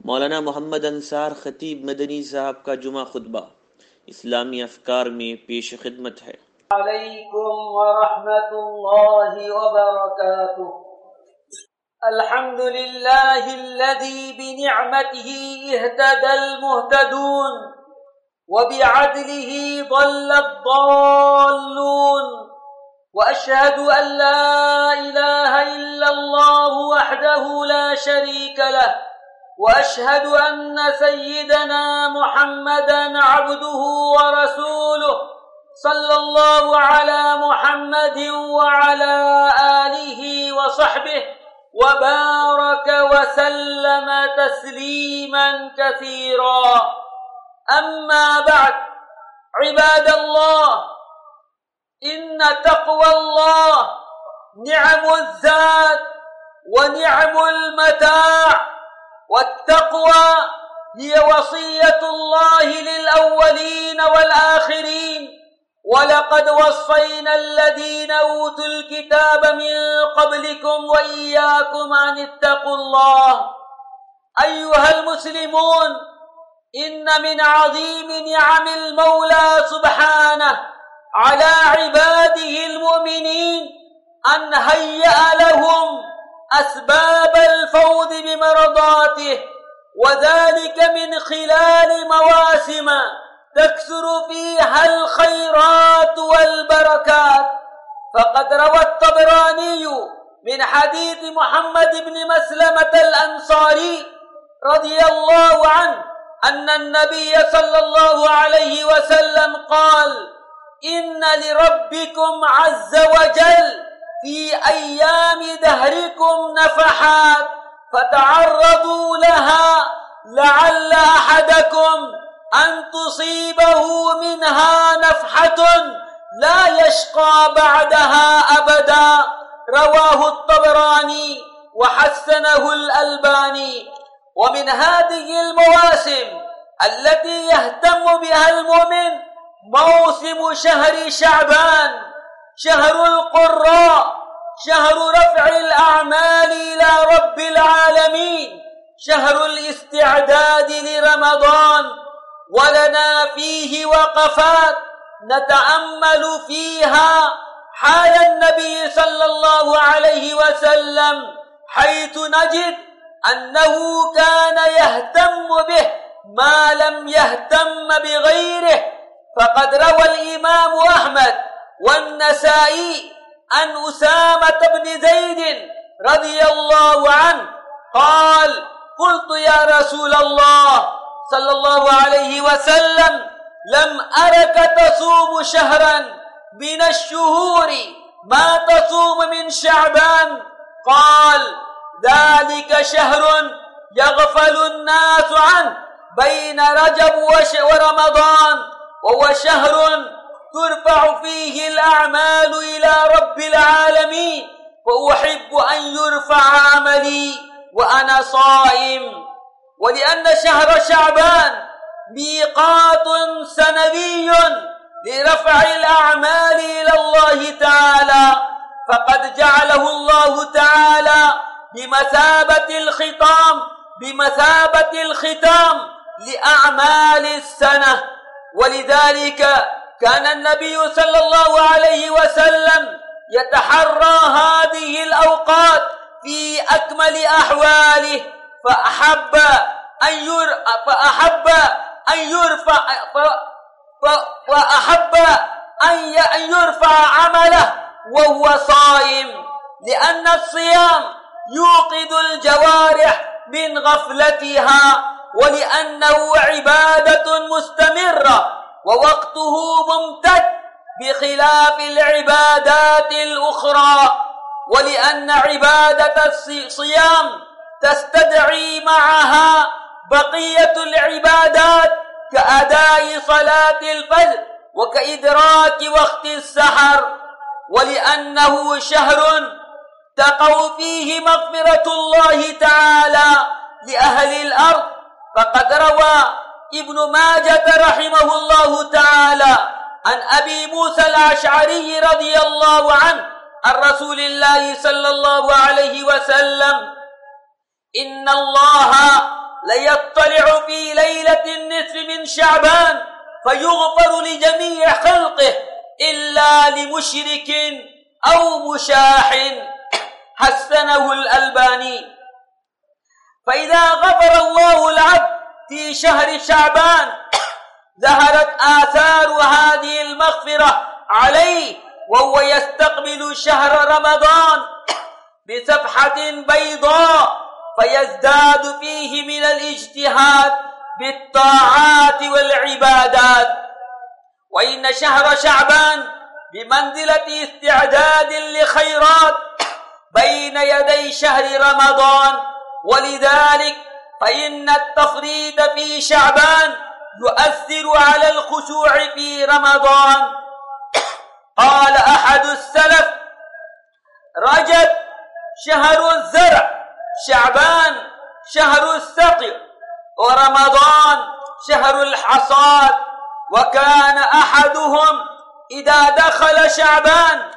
मौलाना मोहम्मद अंसार खतीब मदनी साहब का जुमा खुतबा इस्लामी अफकार में पेश खिदमत है। अलैकुम व रहमतुल्लाहि व बरकातुहू। अल्हम्दुलिल्लाहिल्लज़ी बिनिअमतिही इhtadal मुहतदून व बिअदलिही ضल्लद्दाल्लून व अशहदु अन ला इलाहा इल्लल्लाहु वहदहु ला शरीका लहु وأشهد أن سيدنا محمدا عبده ورسوله صلى الله على محمد وعلى آله وصحبه وبارك وسلم تسليما كثيرا. أما بعد، عباد الله، إن تقوى الله نعم الزاد ونعم المتاع، والتقوى هي وصية الله للأولين والآخرين، ولقد وصينا الذين أوتوا الكتاب من قبلكم وإياكم أن اتقوا الله. أيها المسلمون، إن من عظيم نعم المولى سبحانه على عباده المؤمنين أن هيأ لهم أسباب الفوز بمرضاته، وذلك من خلال مواسم تكثر فيها الخيرات والبركات. فقد روى الطبراني من حديث محمد بن مسلمة الأنصاري رضي الله عنه أن النبي صلى الله عليه وسلم قال: إن لربكم عز وجل في أيام دهركم نفحات فتعرضوا لها لعل أحدكم أن تصيبه منها نفحة لا يشقى بعدها أبدا. رواه الطبراني وحسنه الألباني. ومن هذه المواسم التي يهتم بها المؤمن موسم شهر شعبان، شهر القراء، شهر رفع الأعمال إلى رب العالمين، شهر الاستعداد لرمضان. ولنا فيه وقفات نتأمل فيها حال النبي صلى الله عليه وسلم، حيث نجد أنه كان يهتم به ما لم يهتم بغيره. فقد روى الإمام أحمد والنسائي عن أسامة بن زيد رضي الله عنه قال: قلت يا رسول الله صلى الله عليه وسلم: لم أرك تصوم شهرا من الشهور ما تصوم من شعبان. قال: ذلك شهر يغفل الناس عنه بين رجب ورمضان، وهو شهر ترفع فيه الأعمال إلى رب العالمين، وأحب أن يرفع عملي وأنا صائم. ولأن شهر شعبان ميقات سنوي لرفع الأعمال إلى الله تعالى، فقد جعله الله تعالى بمثابة الختام لأعمال السنة. ولذلك كان النبي صلى الله عليه وسلم يتحرى هذه الأوقات في أكمل أحواله، فأحب أن يرفع عمله وهو صائم، لأن الصيام يوقظ الجوارح من غفلتها، ولأنه عبادة مستمرة ووقته ممتد بخلاف العبادات الأخرى. ولأن عبادة الصيام تستدعي معها بقية العبادات كأداء صلاة الفجر وكإدراك وقت السحر. ولأنه شهر تقع فيه مغفرة الله تعالى لأهل الأرض. فقد روى ابن ماجة رحمه الله تعالى عن أبي موسى الأشعري رضي الله عنه عن رسول الله صلى الله عليه وسلم: إن الله ليطلع في ليلة النصف من شعبان فيغفر لجميع خلقه إلا لمشرك أو مشاح، حسنه الألباني. فإذا غفر الله العبد في شهر شعبان ظهرت آثار هذه المغفرة عليه وهو يستقبل شهر رمضان بصفحة بيضاء، فيزداد فيه من الاجتهاد بالطاعات والعبادات. وإن شهر شعبان بمنزلة استعداد لخيرات بين يدي شهر رمضان، ولذلك فإن التفريط في شعبان يؤثر على الخشوع في رمضان. قال أحد السلف: رجب شهر الزرع، شعبان شهر السقي، ورمضان شهر الحصاد. وكان أحدهم إذا دخل شعبان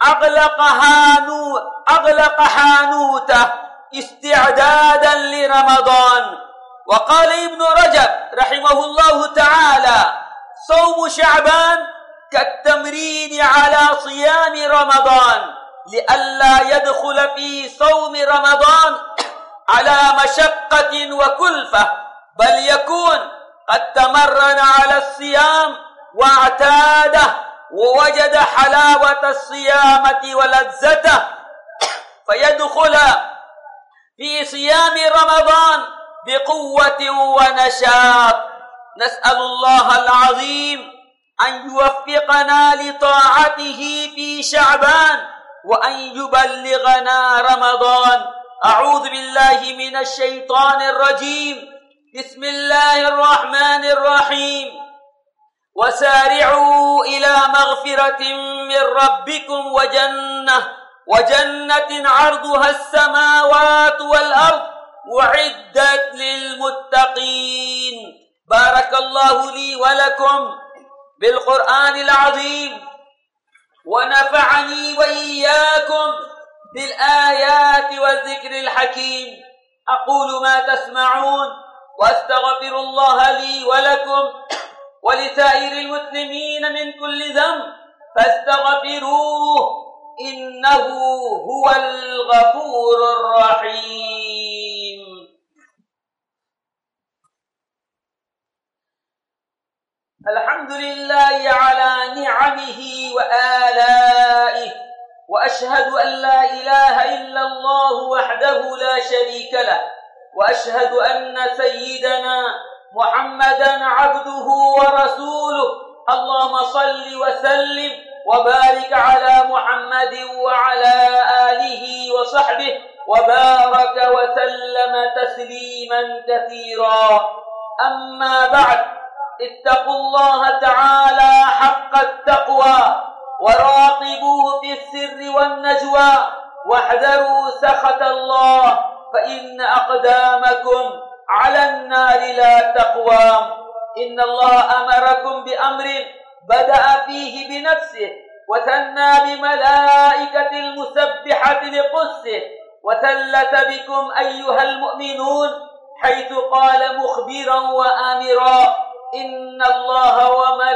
أغلق حانوته استعدادا لرمضان. وقال ابن رجب رحمه الله تعالى: صوم شعبان كالتمرين على صيام رمضان، لئلا يدخل في صوم رمضان على مشقة وكلفة، بل يكون قد تمرن على الصيام واعتاده ووجد حلاوة الصيامة ولذته، فيدخل في صيام رمضان بقوة ونشاط. نسأل الله العظيم أن يوفقنا لطاعته في شعبان وأن يبلغنا رمضان. أعوذ بالله من الشيطان الرجيم. بسم الله الرحمن الرحيم. وسارعوا إلى مغفرة من ربكم وجنة عرضها السماوات والأرض أعدت للمتقين. بارك الله لي ولكم بالقرآن العظيم، ونفعني وإياكم بالآيات والذكر الحكيم. أقول ما تسمعون وأستغفر الله لي ولكم ولسائر المسلمين من كل ذنب فاستغفروه إنه هو الغفور الرحيم. الحمد لله على نعمه وآلائه، وأشهد أن لا إله إلا الله وحده لا شريك له، وأشهد أن سيدنا محمدا عبده ورسوله. اللهم صل وسلم وبارك على محمد وعلى آله وصحبه وبارك وسلم تسليما كثيرا. أما بعد، اتقوا الله تعالى حق التقوى وراقبوه في السر والنجوى، واحذروا سخط الله فإن أقدامكم على النار لا تقوام. إن الله أمركم بأمر بدأ فيه بنفسه وثنى بملائكة المسبحة لقدسه، وثلث بكم أيها المؤمنون حيث قال مخبرا وآمرا: إن الله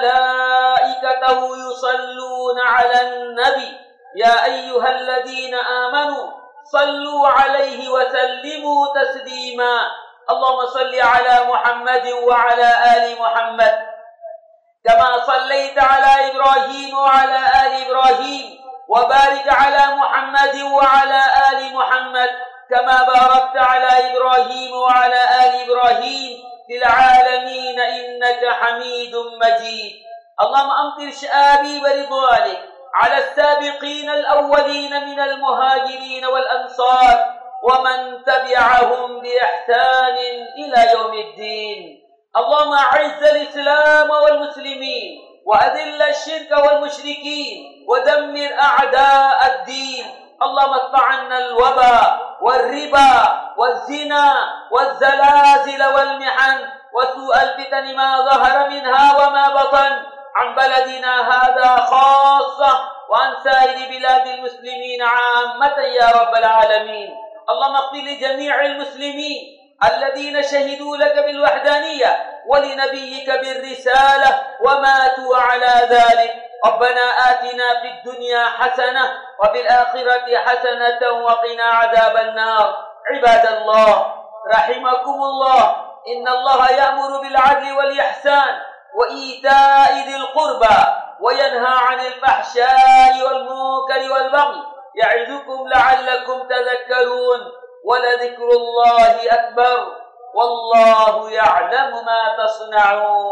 وملائكته يصلون على النبي يا أيها الذين آمنوا صلوا عليه وسلموا تسليما. اللهم صل على محمد وعلى آل محمد كما صليت على إبراهيم وعلى آل إبراهيم، وبارك على محمد وعلى آل محمد كما باركت على إبراهيم وعلى آل إبراهيم في العالمين إنك حميد مجيد. اللهم أمطر شآبيب رضوانك على السابقين الأولين من المهاجرين والأنصار ومن تبعهم بإحسان إلى يوم الدين. اللهم أعز الإسلام والمسلمين وأذل الشرك والمشركين ودمر أعداء الدين. اللهم ادفع عنا الوباء والربا والزنا والزلازل والمحن وسوء الفتن ما ظهر منها وما بطن عن بلدنا هذا خاصة وعن سائر بلاد المسلمين عامة يا رب العالمين. اللهم اغفر لجميع المسلمين الذين شهدوا لك بالوحدانية ولنبيك بالرسالة وماتوا على ذلك. ربنا آتنا في الدنيا حسنة وفي الآخرة حسنة وقنا عذاب النار. عباد الله رحمكم الله، إن الله يأمر بالعدل والإحسان وإيتاء ذي القربى وينهى عن الفحشاء والمنكر والبغي يعظكم لعلكم تذكرون. ولذكر الله أكبر والله يعلم ما تصنعون.